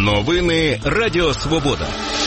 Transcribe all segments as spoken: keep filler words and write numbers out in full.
Новини Радіо Свобода.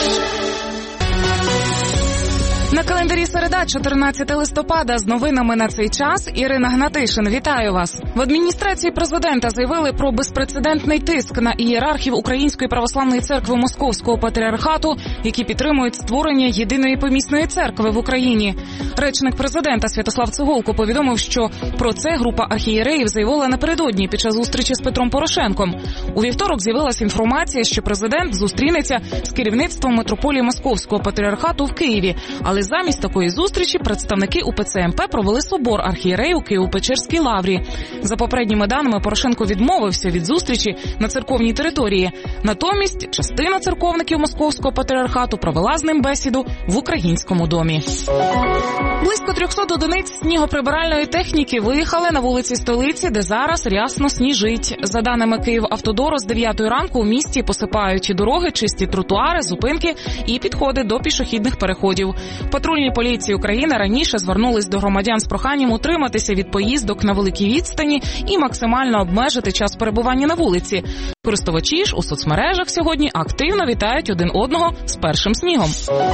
На календарі середа, чотирнадцяте листопада. З новинами на цей час Ірина Гнатишин. Вітаю вас. В адміністрації президента заявили про безпрецедентний тиск на ієрархів Української православної церкви Московського патріархату, які підтримують створення єдиної помісної церкви в Україні. Речник президента Святослав Цеголко повідомив, що про це група архієреїв заявила напередодні під час зустрічі з Петром Порошенком. У вівторок з'явилася інформація, що президент зустрінеться з керівництвом митрополії Московського патріархату в Києві. Але замість такої зустрічі представники УПЦ МП провели собор архієреїв у Києво-Печерській лаврі. За попередніми даними, Порошенко відмовився від зустрічі на церковній території. Натомість частина церковників Московського патріархату провела з ним бесіду в Українському домі. Близько трьохсот одиниць снігоприбиральної техніки виїхали на вулиці столиці, де зараз рясно сніжить. За даними Київавтодору, з дев'ятої ранку у місті посипають дороги, чисті тротуари, зупинки і підходи до пішохідних переходів. Патрульні поліції України раніше звернулись до громадян з проханням утриматися від поїздок на великій відстані і максимально обмежити час перебування на вулиці. Користувачі ж у соцмережах сьогодні активно вітають один одного з першим снігом.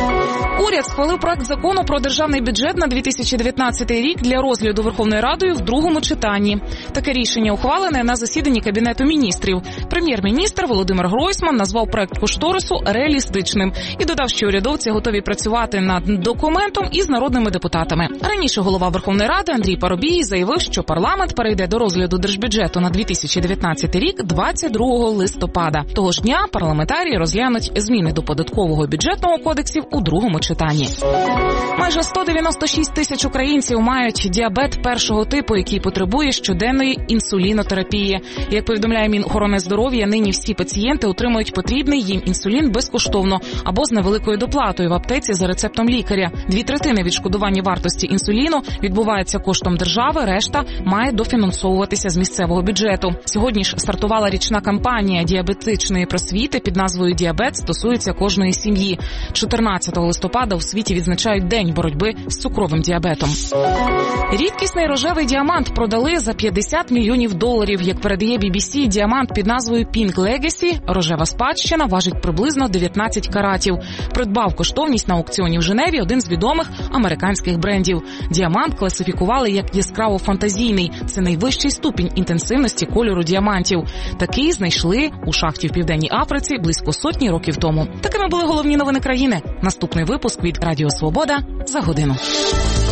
Уряд схвалив проект закону про державний бюджет на дві тисячі дев'ятнадцятий рік для розгляду Верховною Радою в другому читанні. Таке рішення ухвалене на засіданні Кабінету міністрів. Прем'єр-міністр Володимир Гройсман назвав проект кошторису реалістичним і додав, що урядовці готові працювати над документом із народними депутатами. Раніше голова Верховної Ради Андрій Парубій заявив, що парламент перейде до розгляду держбюджету на дві тисячі дев'ятнадцятий рік двадцять другого листопада. Того ж дня парламентарії розглянуть зміни до податкового і бюджетного кодексів у другому читанні. Майже сто дев'яносто шість тисяч українців мають діабет першого типу, який потребує щоденної інсулінотерапії. Як повідомляє Мінохорони здоров'я, нині всі пацієнти отримують потрібний їм інсулін безкоштовно або з невеликою доплатою в аптеці за рецептом лікаря. Дві третини відшкодування вартості інсуліну відбувається коштом держави, решта має дофінансовуватися з місцевого бюджету. Сьогодні ж стартувала річна кампанія діабетичної просвіти під назвою «Діабет стосується кожної сім'ї». чотирнадцятого листопада у світі відзначають День боротьби з цукровим діабетом. Рідкісний рожевий діамант продали за п'ятдесят мільйонів доларів. Як передає бі бі сі, діамант під назвою Pink Legacy, рожева спадщина, важить приблизно дев'ятнадцять каратів. Придбав коштовність на аукціоні в Женеві один з відомих американських брендів. Діамант класифікували як яскраво-фантазійний. Це найвищий ступінь інтенсивності кольору діамантів. Такий знайшли у шахті в Південній Африці близько сотні років тому. Такими були головні новини країни. Наступний випуск від Радіо Свобода за годину.